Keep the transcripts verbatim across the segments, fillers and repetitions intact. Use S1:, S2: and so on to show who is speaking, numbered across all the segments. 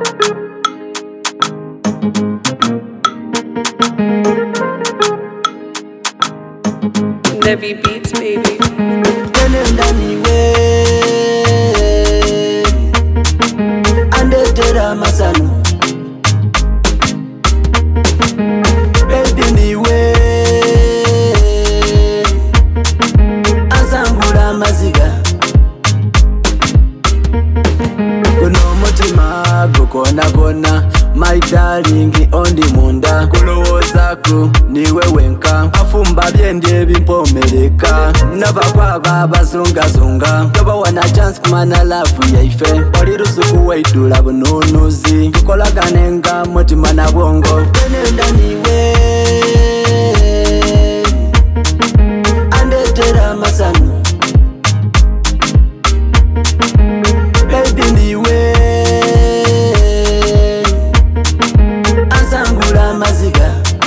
S1: Nevi Beats, baby.
S2: Nenda niwe andetera masanu baby niwe asangula maziga kuno mutima gukona kona my darling ondi munda kulowoozaku niwe wenka afumba byendye bimpomereka nava kwaba bazungazunga toba wana chance kumana lafu yaife oli lusuku waidula bununuzi tukolaganenga mutima na bwongo nenda niwe andetera masanu baby niwe asangula maziga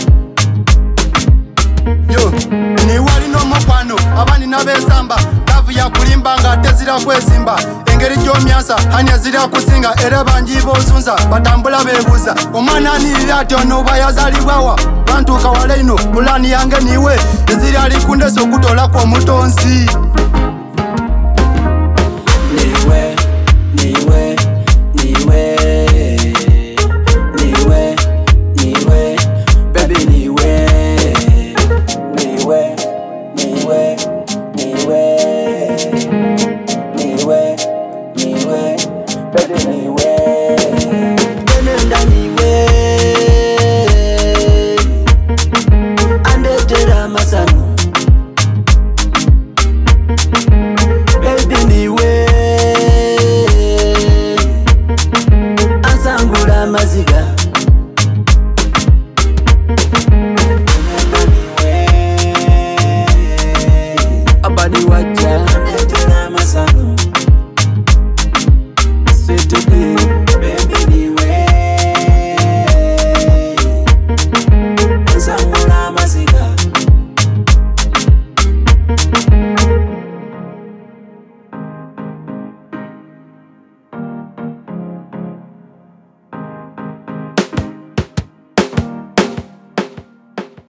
S3: yo niwali n'omukwano abandi n'abesamba lavu yakulimba nga tezira kwesimba engeri gy'omyansa hanya zira kusinga era bangi bozunza batambula bebuuza omwana anirira ati ono bwa yazalibwawa bantuuka wala ino pulani yange niwe eziri ali kundesa okutolako omutonzi
S2: niwe niwe niwe niwe niwe baby niwe niwe niwe niwe niwe niwe baby niwe nenda niwe andetera masanu baby niwe asangula maziga abadi wacha